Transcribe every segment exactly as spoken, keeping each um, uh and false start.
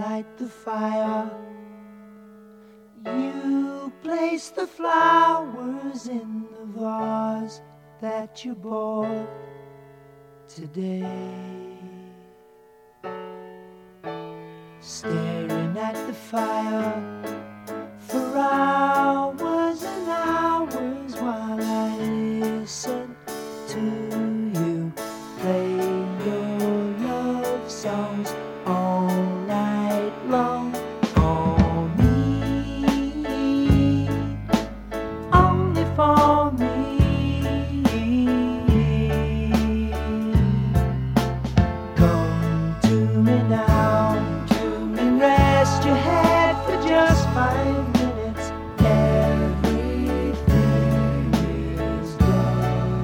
light the fire. You place the flowers in the vase that you bought today. Staring at the fire for hours and hours while I listen to you play your love songs all night long. For me, only for me. Come to me now, rest your head for just five minutes. Everything is done.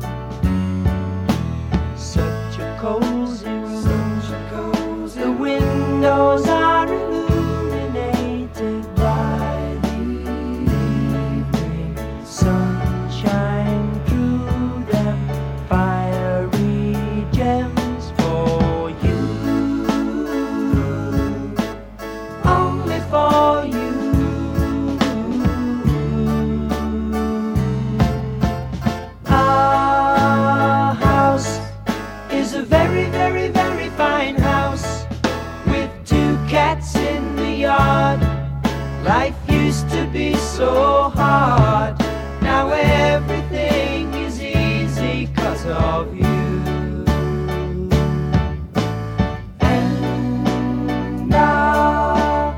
Such a cozy room, such a cozy the windows are illuminated by the evening sunshine through them, fiery gems for you. For you, our house is a very, very, very fine house with two cats in the yard. Life used to be so hard, now everything is easy 'cause of you. And now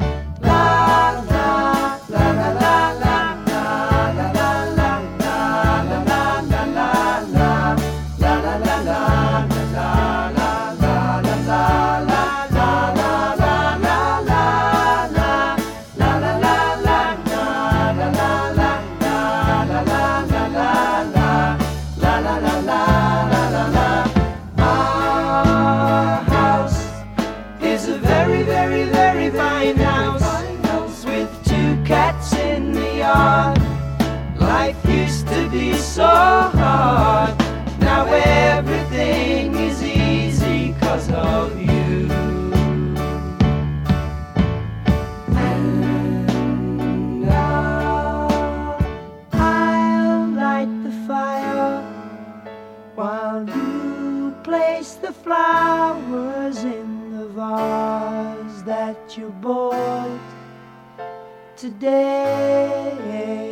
very, very, very fine house with two cats in the yard. Life used to be so hard, now everything is easy 'cause of you. And now I'll light the fire while you place the flowers in the vase that you bought today.